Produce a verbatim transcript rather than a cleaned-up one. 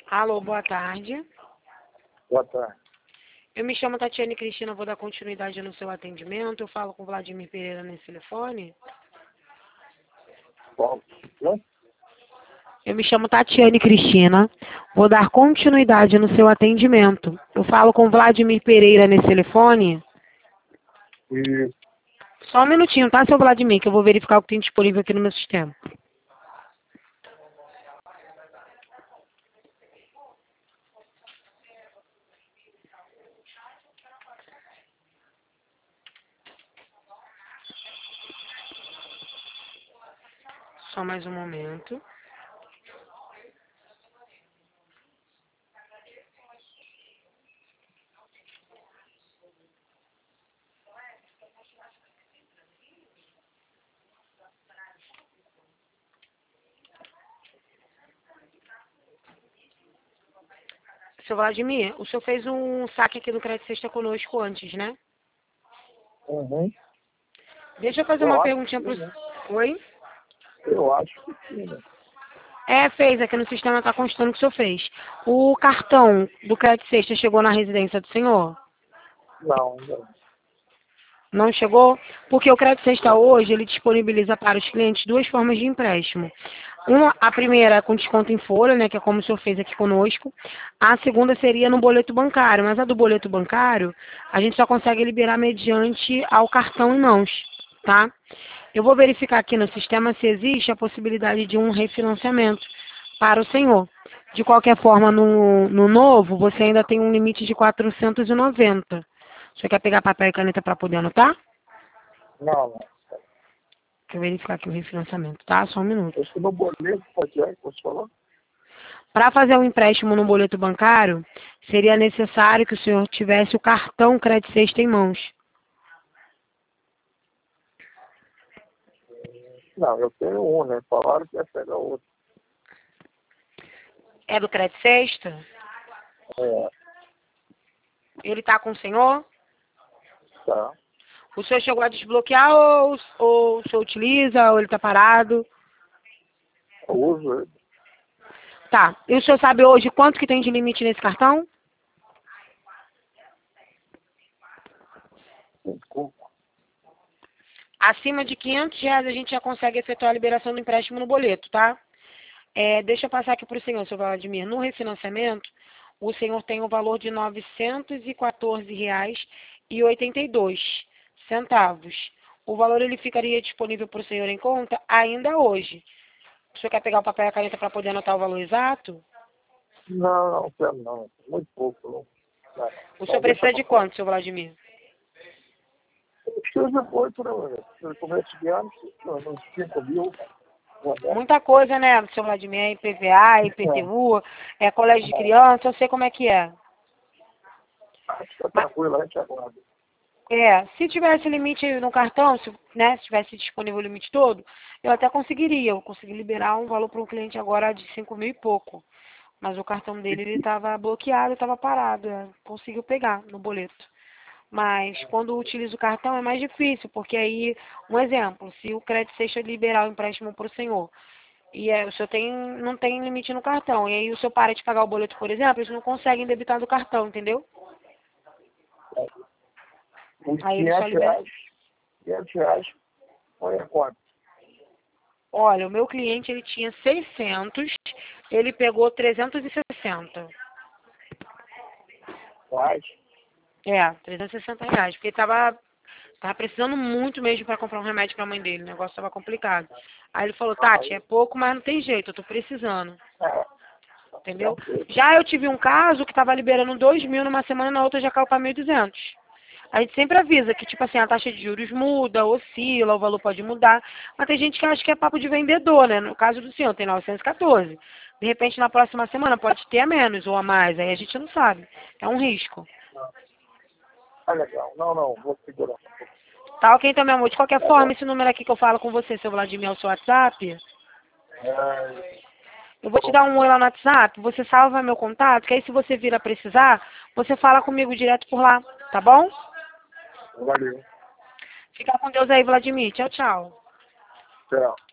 Alô, boa tarde. Boa tarde. Eu me chamo Tatiane Cristina, vou dar continuidade no seu atendimento. Eu falo com Vladimir Pereira nesse telefone. Qual? Não? Eu me chamo Tatiane Cristina, vou dar continuidade no seu atendimento. Eu falo com Vladimir Pereira nesse telefone. E Só um minutinho, tá, seu Vladimir, que eu vou verificar o que tem disponível aqui no meu sistema. Só mais um momento. Seu Vladimir, o senhor fez um saque aqui no Crédito Sexta conosco antes, né? uhum. Deixa eu fazer Eu uma acho perguntinha que pro... sim, né? Oi? Eu acho que sim, né? É, fez. Aqui no sistema está constando que o senhor fez. O cartão do Crédito Sexta chegou na residência do senhor? Não, não. Não chegou? Porque o Crédito Sexta hoje, ele disponibiliza para os clientes duas formas de empréstimo. Uma, a primeira é com desconto em folha, né, que é como o senhor fez aqui conosco. A segunda seria no boleto bancário, mas a do boleto bancário, a gente só consegue liberar mediante ao cartão em mãos, tá? Eu vou verificar aqui no sistema se existe a possibilidade de um refinanciamento para o senhor. De qualquer forma, no, no novo, você ainda tem um limite de quatrocentos e noventa. Você quer pegar papel e caneta para poder anotar? Não, não. Deixa eu verificar aqui o refinanciamento, tá? Só um minuto. Esse no boleto, pode é que você falou? Para fazer um empréstimo no boleto bancário, seria necessário que o senhor tivesse o cartão Crédito Sexta em mãos. Não, eu tenho um, né? Falaram que ia pegar outro. É do Crédito Sexta? É, Ele está com o senhor? tá. O senhor chegou a desbloquear ou, ou o senhor utiliza ou ele está parado? Eu uso ele. Tá. E o senhor sabe hoje quanto que tem de limite nesse cartão? Desculpa. Acima de quinhentos reais a gente já consegue efetuar a liberação do empréstimo no boleto, tá? É, deixa eu passar aqui para o senhor, seu Vladimir. No refinanciamento, o senhor tem o valor de novecentos e quatorze reais e oitenta e dois centavos. O valor ele ficaria disponível para o senhor em conta ainda hoje. O senhor quer pegar o papel e a caneta para poder anotar o valor exato? Não, não quero não. Muito pouco, não. Não. O Só senhor deixa precisa pra de fora. quanto, seu Vladimir? Eu preciso de muito, né, mano? No começo de ano, uns cinco mil. Né? Muita coisa, né, seu Vladimir? É I P V A, I P T U, é colégio de criança, eu sei como é que é. Acho que tá Mas, tranquilo, a gente aguarda. é, se tivesse limite no cartão, se, né, se tivesse disponível o limite todo, eu até conseguiria. Eu consegui liberar um valor para um cliente agora de cinco mil e pouco. Mas o cartão dele ele estava bloqueado, estava parado. é, Conseguiu pegar no boleto. Mas quando utiliza o cartão é mais difícil, porque aí, um exemplo, se o crédito seja liberar o empréstimo para o senhor, e é, o senhor tem, não tem limite no cartão, e aí o senhor para de pagar o boleto, por exemplo, eles não conseguem debitar do cartão, entendeu? Uns Aí ele só quinhentos libera. reais. quinhentos reais. Olha quanto. Olha, o meu cliente ele tinha seiscentos, ele pegou trezentos e sessenta. Mas, É, trezentos e sessenta reais, porque ele tava, tava precisando muito mesmo para comprar um remédio para a mãe dele, o negócio tava complicado. Aí ele falou, Tati, é pouco, mas não tem jeito, eu tô precisando, é, entendeu? Já eu tive um caso que tava liberando dois mil numa semana, na outra já caiu para mil e duzentos. A gente sempre avisa que, tipo assim, a taxa de juros muda, oscila, o valor pode mudar. Mas tem gente que acha que é papo de vendedor, né? No caso do senhor, tem novecentos e quatorze. De repente, na próxima semana, pode ter a menos ou a mais. Aí a gente não sabe. É um risco. tá legal. Não, não, vou segurar. Tá ok, então, meu amor. De qualquer Tá forma, bom. esse número aqui que eu falo com você, seu Vladimir, é o seu WhatsApp. É, Eu vou te dar um oi lá no WhatsApp. Você salva meu contato, que aí se você vir a precisar, você fala comigo direto por lá. Tá bom? valeu. Fica com Deus aí, Vladimir. Tchau, tchau. Tchau.